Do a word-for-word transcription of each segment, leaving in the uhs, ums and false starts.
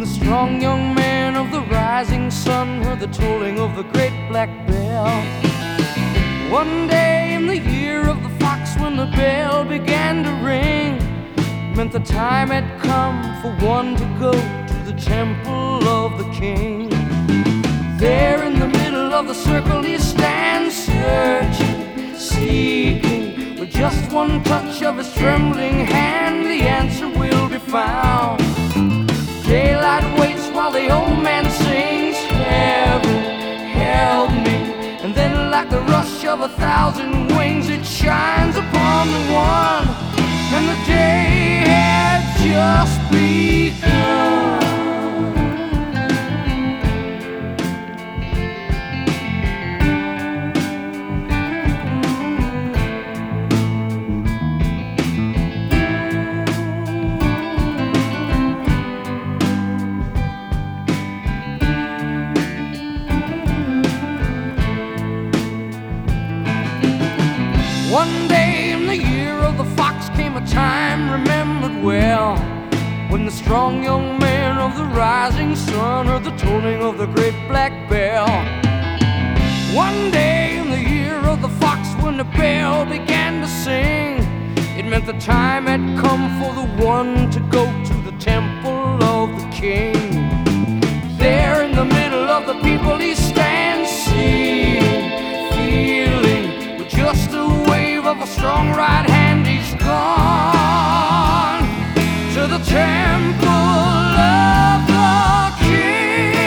the strong young man of the rising sun heard the tolling of the great black bell. One day in the year of the fox, when the bell began to ring, meant the time had come for one to go to the temple of the king. There in the middle of the circle he stands, searching, seeking. With just one touch of his trembling hand, the answer will be found. Daylight waits while the old man sings, heaven, help me. And then like the rush of a thousand wings, it shines upon the one, and the day had just begun. One day in the year of the fox came a time remembered well, when the strong young man of the rising sun heard the tolling of the great black bell. One day in the year of the fox, when the bell began to sing, it meant the time had come for the one to go to the temple of the king. There in the middle of the people he stands, seeing, feeling, with just a wave of a strong right hand, he's gone to the temple of the king.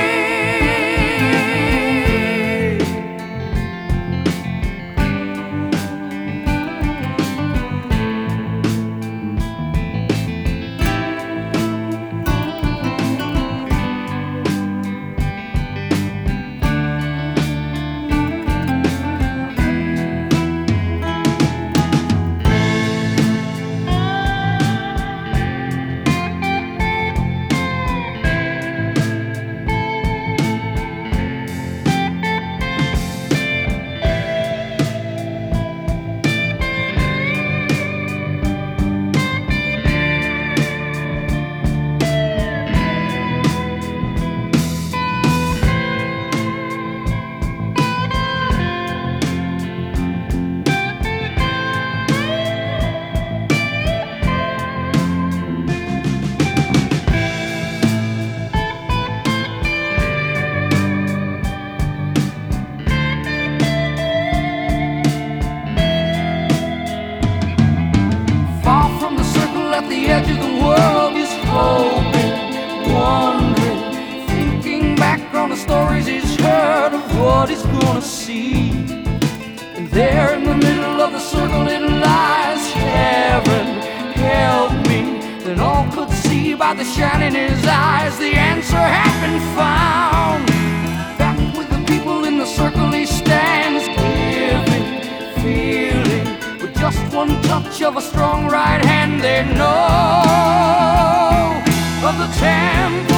At the edge of the world, he's hoping, wondering, thinking back on the stories he's heard of what he's gonna see. And there in the middle of the circle it lies, heaven, help me. Then all could see by the shine in his eyes, the answer had been found. Back with the people in the circle he stands, giving, feeling. With just one touch of a strong right hand, they know of the temple